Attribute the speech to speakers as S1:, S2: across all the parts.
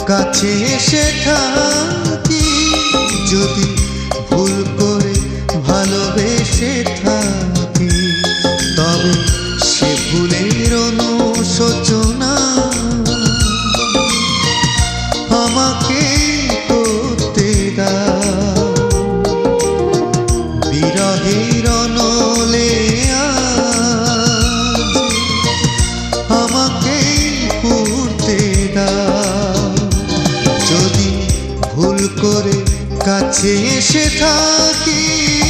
S1: কাছে এসে থাকি, যদি ভুল করে ভালোবেসে থাকি, তবে সে ভুলের অনুশোচনা আমাকে করতে দাও। বিরহের অনলে আজ আমাকে পুড়তে দাও। যদি ভুল করে কাছে এসে থাকি,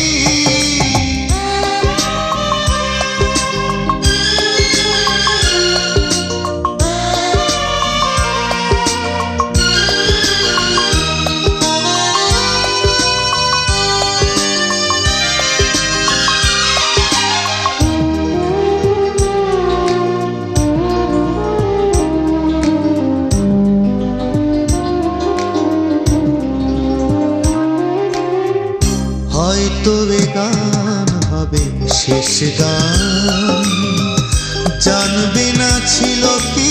S1: হয়তো এ গান হবে শেষ গান, জানবে না ছিল কি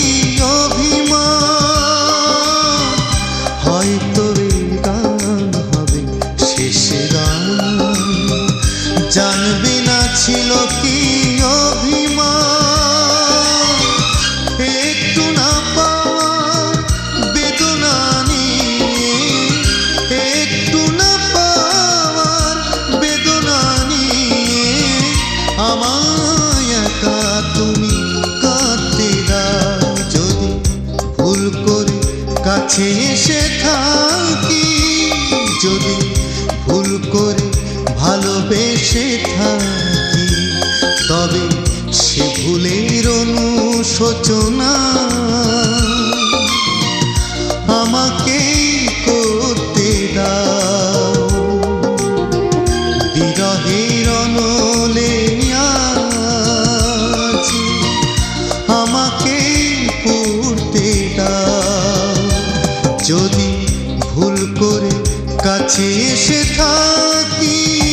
S1: অভিমান। হয়তো এ গান হবে শেষ গান, জানবে না ছিল কি অভিমান। একটু না পাওয়ার বেদনা নিয়ে, একটু না আমায় একা তুমি কাঁদতে দাও। যদি ভুল করে কাছে এসে থাকি, যদি ভুল করে ভালোবেসে থাকি, তবে সে ভুলের অনুশোচনা আমাকে করতে দাও। বিরহের অনলে আজ আমাকে পুড়তে দাও। যদি ভুল করে কাছে এসে থাকি,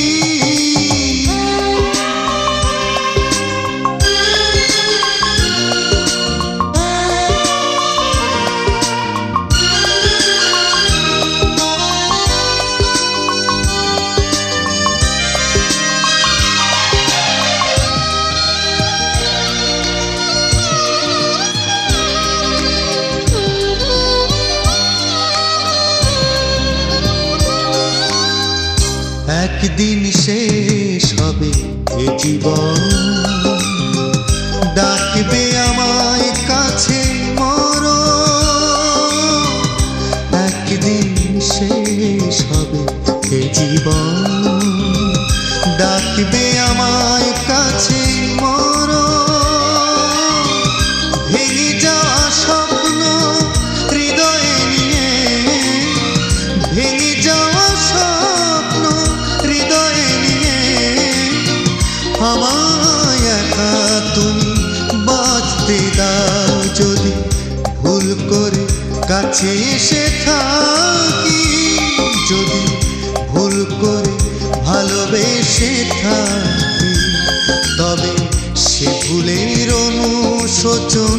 S1: একদিন শেষ হবে এ জীবন, ডাকবে আমায় কাছে মরণ। একদিন শেষ হবে এ জীবন, ডাকবে আমায় কাছে মরণ। ভেঙে যাওয়া স্বপ্ন হৃদয়ে নিয়ে, ভেঙে যাওয়া স্বপ্ন হৃদয়ে নিয়ে, আমায় একা তুমি বাঁচতে দাও। যদি ভুল করে কাছে এসে থাকি, যদি ভুল করে ভালোবেসে থাকি, তবে সে ভুলের অনুশোচনা